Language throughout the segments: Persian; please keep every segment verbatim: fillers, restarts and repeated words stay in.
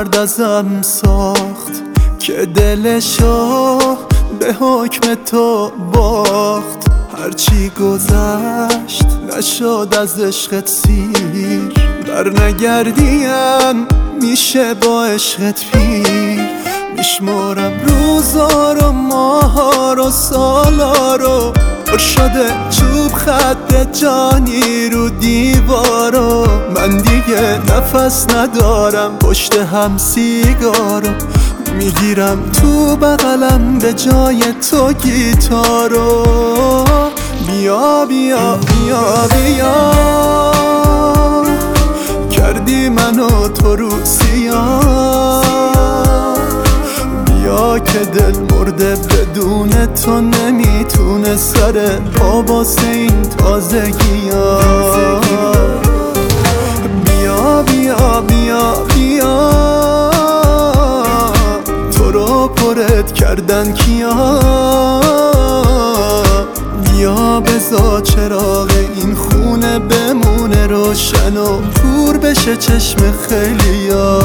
مرد ازم ساخت که دلشو به حکم تو باخت. هرچی گذشت نشد از عشقت سیر، بر نگردیم میشه با عشقت پیر. میشمارم روزا رو ماها رو سالا رو، پر شده چوب خط جانی رو دیوارو. من دیگه نفس ندارم پشت هم سیگارو، میگیرم تو بغلم به جای تو گیتارو. بیا بیا بیا بیا کردی منو تو رو سیاه. بیا که دل مرده بدون تو نمیتونه سر پا واسه این تازگی ها. بیا بیا بیا بیا تو رو پرت کردن کیا. بیا بذار چراغ این خونه بمونه روشن و پور بشه چشم خیلیا.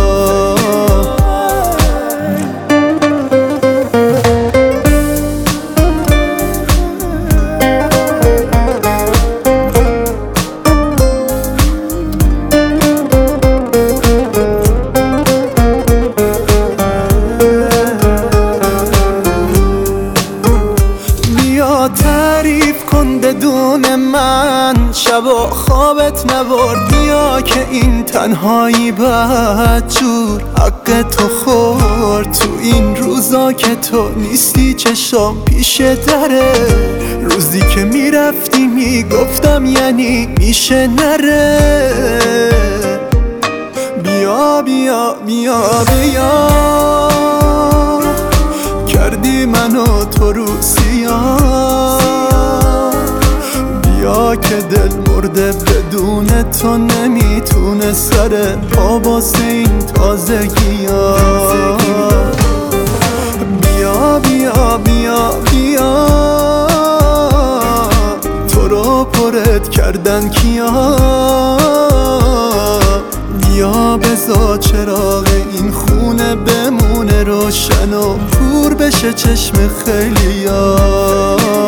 تعریف کن بدون من شبا خوابت نبرد. بیا که این تنهایی بدجور حق تو خورد. تو این روزا که تو نیستی چشام پیش دره، روزی که میرفتی میگفتم یعنی میشه نره. بیا بیا بیا بیا کردی منو تو رو سیاه. بیا که دل مرده بدون تو نمیتونه سر پا واسه این تازگی ها. بیا بیا بیا بیا تو رو پرت کردن کیا. بیا بذار چراغ این خونه بمونه روشن و پور بشه چشم خیلیا.